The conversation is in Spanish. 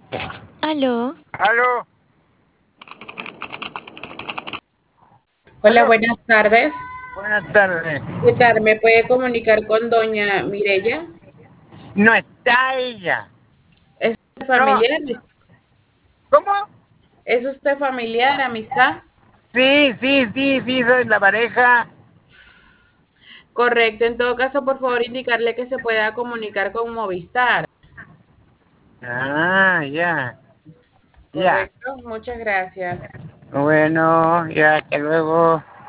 Aló, Aló, Hola, aló. buenas tardes. Buenas tardes. ¿Qué tal? ¿Me puede comunicar con doña Mirella? No está ella. ¿Es usted No, familiar? ¿cómo? ¿Es usted familiar, amistad? Sí, soy la pareja. Correcto. En todo caso, por favor, indicarle que se pueda comunicar con Movistar. Ah, ya, ya. Correcto. Muchas gracias. Bueno, ya, hasta luego.